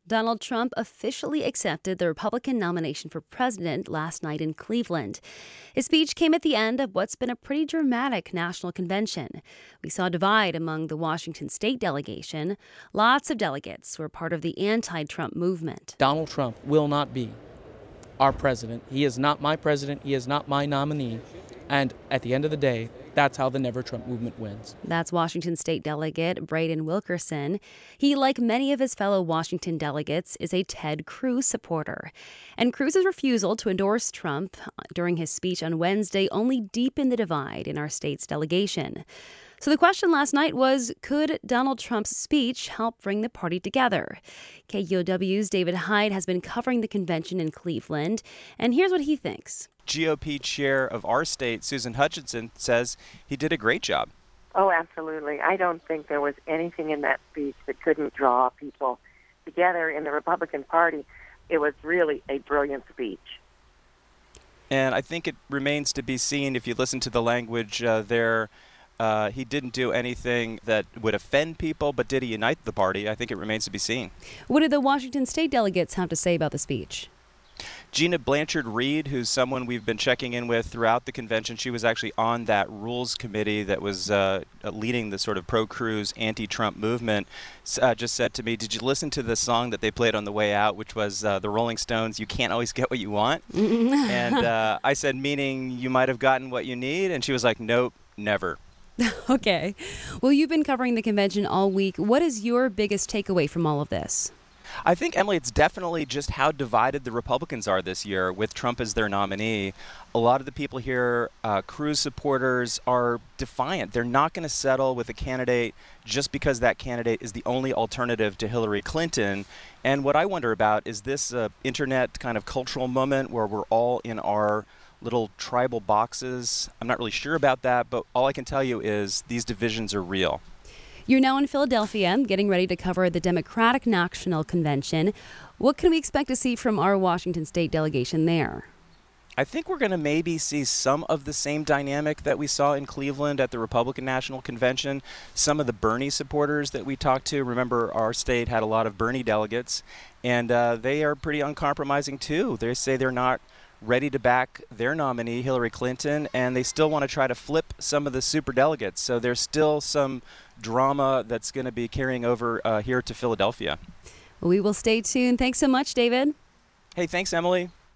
Donald Trump officially accepted the Republican nomination for president last night in Cleveland. His speech came at the end of what's been a pretty dramatic national convention. We saw a divide among the Washington state delegation. Lots of delegates were part of the anti-Trump movement. Donald Trump will not be our president. He is not my president. He is not my nominee. And at the end of the day, that's how the Never Trump movement wins. That's Washington state delegate Braden Wilkerson. He, like many of his fellow Washington delegates, is a Ted Cruz supporter. And Cruz's refusal to endorse Trump during his speech on Wednesday only deepened the divide in our state's delegation. So the question last night was, could Donald Trump's speech help bring the party together? KUOW's David Hyde has been covering the convention in Cleveland, and here's what he thinks. GOP chair of our state, Susan Hutchinson, says he did a great job. Oh, absolutely. I don't think there was anything in that speech that couldn't draw people together in the Republican Party. It was really a brilliant speech. And I think it remains to be seen if you listen to the language there. He didn't do anything that would offend people, but did he unite the party? I think it remains to be seen. What did the Washington state delegates have to say about the speech? Gina Blanchard-Reed, who's someone we've been checking in with throughout the convention, she was actually on that rules committee that was leading the sort of pro-Cruz, anti-Trump movement, just said to me, did you listen to the song that they played on the way out, which was the Rolling Stones, You Can't Always Get What You Want? And I said, meaning you might have gotten what you need? And she was like, nope, never. Okay. Well, you've been covering the convention all week. What is your biggest takeaway from all of this? I think, Emily, it's definitely just how divided the Republicans are this year with Trump as their nominee. A lot of the people here, Cruz supporters, are defiant. They're not going to settle with a candidate just because that candidate is the only alternative to Hillary Clinton. And what I wonder about is this internet kind of cultural moment where we're all in our little tribal boxes. I'm not really sure about that, but all I can tell you is these divisions are real. You're now in Philadelphia, getting ready to cover the Democratic National Convention. What can we expect to see from our Washington state delegation there? I think we're going to maybe see some of the same dynamic that we saw in Cleveland at the Republican National Convention. Some of the Bernie supporters that we talked to, remember our state had a lot of Bernie delegates, and they are pretty uncompromising too. They say they're not ready to back their nominee, Hillary Clinton, and they still want to try to flip some of the superdelegates. So there's still some drama that's going to be carrying over here to Philadelphia. We will stay tuned. Thanks so much, David. Hey, thanks, Emily.